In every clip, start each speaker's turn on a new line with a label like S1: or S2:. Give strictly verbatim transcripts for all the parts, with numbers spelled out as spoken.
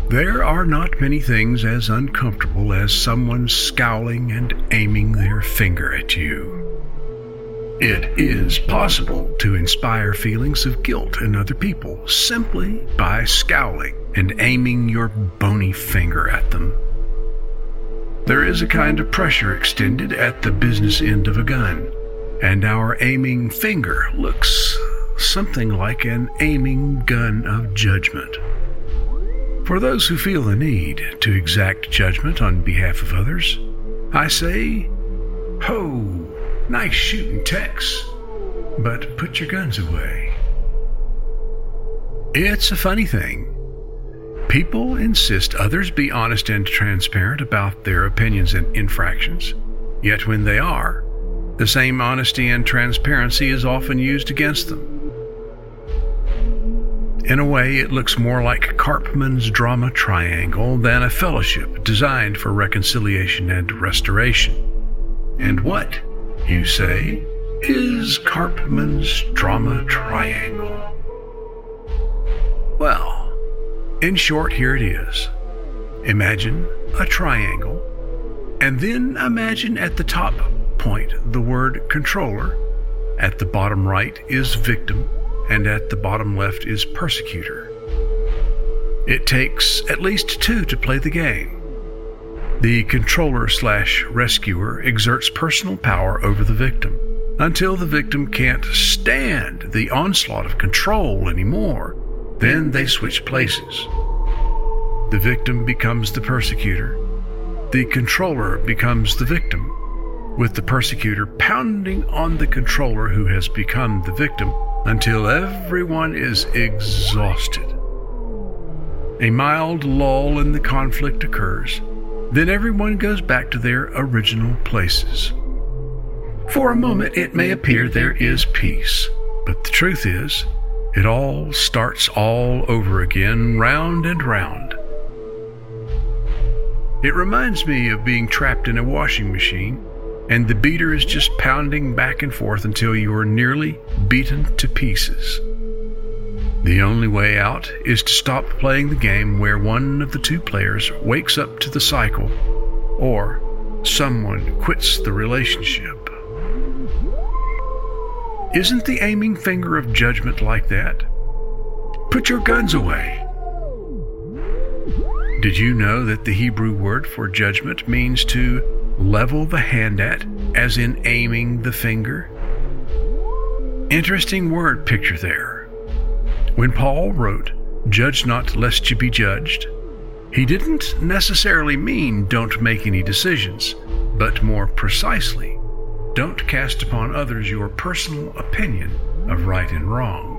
S1: There are not many things as uncomfortable as someone scowling and aiming their finger at you. It is possible to inspire feelings of guilt in other people simply by scowling and aiming your bony finger at them. There is a kind of pressure extended at the business end of a gun, and our aiming finger looks something like an aiming gun of judgment. For those who feel the need to exact judgment on behalf of others, I say, ho, nice shooting, Tex, but put your guns away. It's a funny thing. People insist others be honest and transparent about their opinions and infractions, yet when they are, the same honesty and transparency is often used against them. In a way, it looks more like Karpman's drama triangle than a fellowship designed for reconciliation and restoration. And what, you say, is Karpman's drama triangle? Well, in short, here it is. Imagine a triangle, and then imagine at the top point the word controller, at the bottom right is victim, and at the bottom left is persecutor. It takes at least two to play the game. The controller slash rescuer exerts personal power over the victim until the victim can't stand the onslaught of control anymore. Then they switch places. The victim becomes the persecutor. The controller becomes the victim, with the persecutor pounding on the controller who has become the victim until everyone is exhausted. A mild lull in the conflict occurs. Then everyone goes back to their original places. For a moment it may appear there is peace, but the truth is, it all starts all over again, round and round. It reminds me of being trapped in a washing machine, and the beater is just pounding back and forth until you are nearly beaten to pieces. The only way out is to stop playing the game where one of the two players wakes up to the cycle, or someone quits the relationship. Isn't the aiming finger of judgment like that? Put your guns away. Did you know that the Hebrew word for judgment means to level the hand at, as in aiming the finger? Interesting word picture there. When Paul wrote, "Judge not lest you be judged," he didn't necessarily mean don't make any decisions, but more precisely, don't cast upon others your personal opinion of right and wrong.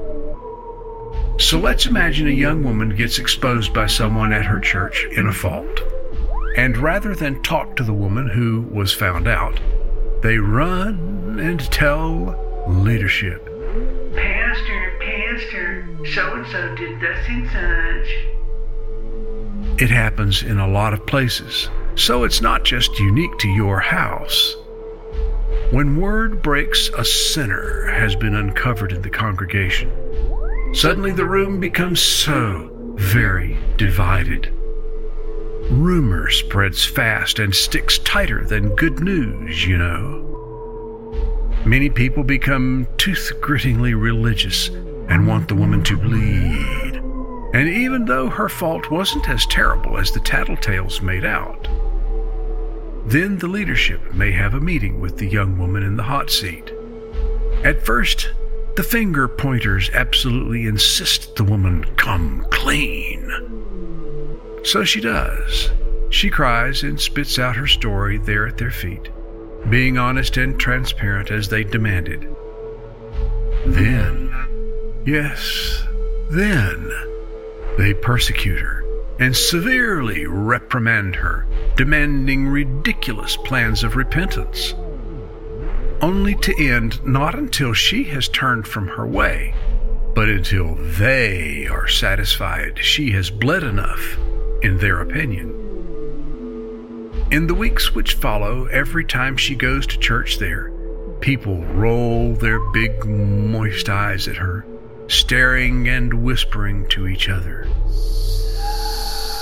S1: So let's imagine a young woman gets exposed by someone at her church in a fault. And rather than talk to the woman who was found out, they run and tell leadership.
S2: Pastor, Pastor, so-and-so did thus and such.
S1: It happens in a lot of places, so it's not just unique to your house. When word breaks a sinner has been uncovered in the congregation, suddenly the room becomes so very divided. Rumor spreads fast and sticks tighter than good news, you know. Many people become tooth-grittingly religious and want the woman to bleed. And even though her fault wasn't as terrible as the tattletales made out, then the leadership may have a meeting with the young woman in the hot seat. At first, the finger pointers absolutely insist the woman come clean. So she does. She cries and spits out her story there at their feet, being honest and transparent as they demanded. Then, yes, then, they persecute her and severely reprimand her, demanding ridiculous plans of repentance, only to end not until she has turned from her way, but until they are satisfied she has bled enough, in their opinion. In the weeks which follow, every time she goes to church there, people roll their big moist eyes at her, staring and whispering to each other.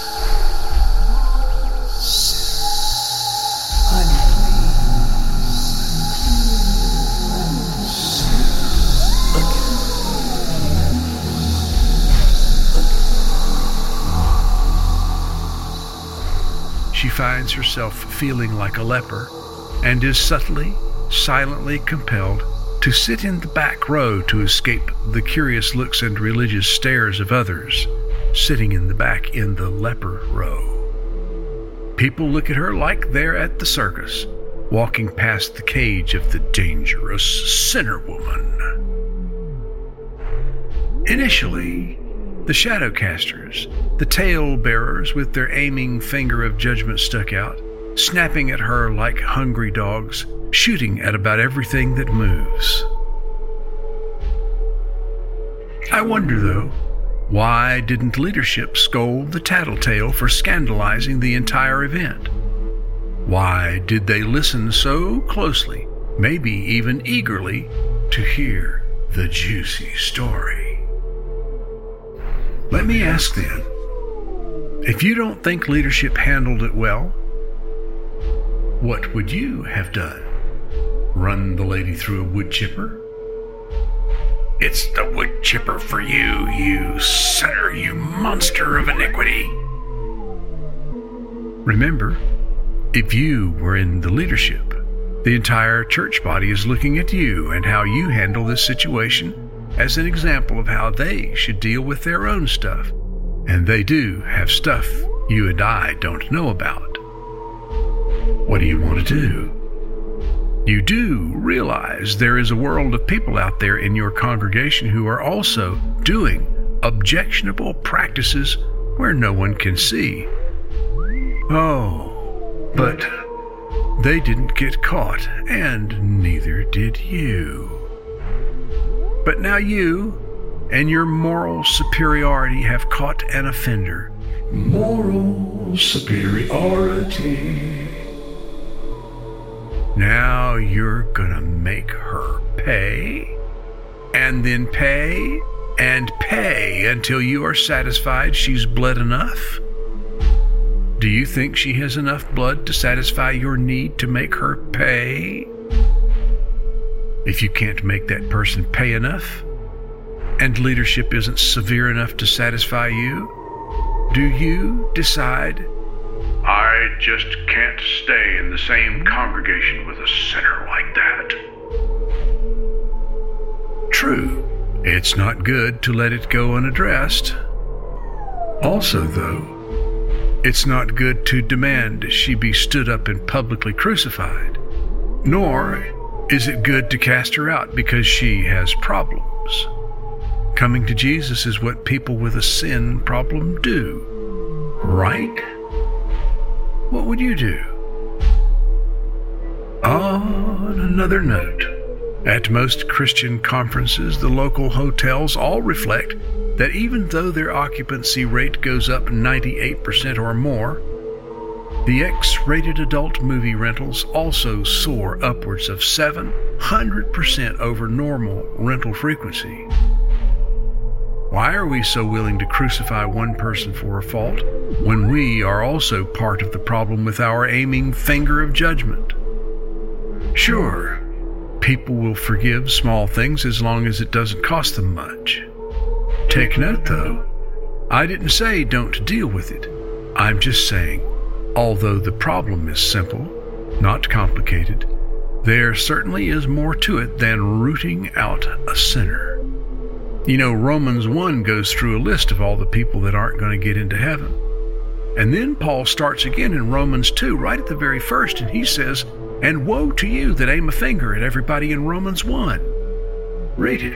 S1: she finds herself feeling like a leper and is subtly, silently compelled to sit in the back row to escape the curious looks and religious stares of others sitting in the back in the leper row. People look at her like they're at the circus, walking past the cage of the dangerous sinner woman. Initially, the Shadowcasters, the tale-bearers with their aiming finger of judgment stuck out, snapping at her like hungry dogs, shooting at about everything that moves. I wonder, though, why didn't leadership scold the tattletale for scandalizing the entire event? Why did they listen so closely, maybe even eagerly, to hear the juicy story? Let me ask then, if you don't think leadership handled it well, what would you have done? Run the lady through a wood chipper? It's the wood chipper for you, you sinner, you monster of iniquity. Remember, if you were in the leadership, the entire church body is looking at you and how you handle this situation as an example of how they should deal with their own stuff. And they do have stuff you and I don't know about. What do you want to do? You do realize there is a world of people out there in your congregation who are also doing objectionable practices where no one can see. Oh, but they didn't get caught, and neither did you. But now you and your moral superiority have caught an offender. Moral superiority. Now you're gonna make her pay, and then pay, and pay until you are satisfied she's bled enough? Do you think she has enough blood to satisfy your need to make her pay? If you can't make that person pay enough, and leadership isn't severe enough to satisfy you, do you decide, I just can't stay in the same congregation with a sinner like that? True, it's not good to let it go unaddressed. Also, though, it's not good to demand she be stood up and publicly crucified. Nor is it good to cast her out because she has problems. Coming to Jesus is what people with a sin problem do, right? What would you do? On another note, at most Christian conferences, the local hotels all reflect that even though their occupancy rate goes up ninety-eight percent or more, the X-rated adult movie rentals also soar upwards of seven hundred percent over normal rental frequency. Why are we so willing to crucify one person for a fault when we are also part of the problem with our aiming finger of judgment? Sure, people will forgive small things as long as it doesn't cost them much. Take note, though, I didn't say don't deal with it. I'm just saying, although the problem is simple, not complicated, there certainly is more to it than rooting out a sinner. You know, Romans one goes through a list of all the people that aren't going to get into heaven. And then Paul starts again in Romans two, right at the very first, and he says, and woe to you that aim a finger at everybody in Romans one. Read it.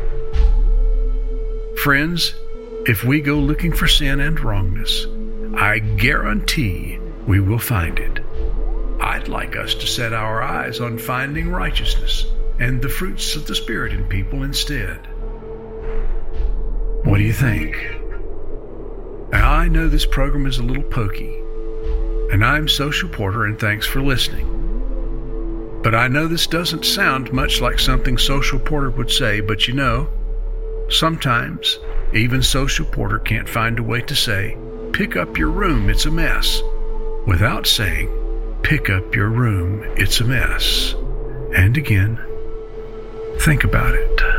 S1: Friends, if we go looking for sin and wrongness, I guarantee we will find it. I'd like us to set our eyes on finding righteousness and the fruits of the Spirit in people instead. What do you think? Now, I know this program is a little pokey, and I'm Social Porter, and thanks for listening. But I know this doesn't sound much like something Social Porter would say, but you know, sometimes even Social Porter can't find a way to say, pick up your room, it's a mess, without saying, pick up your room, it's a mess. And again, think about it.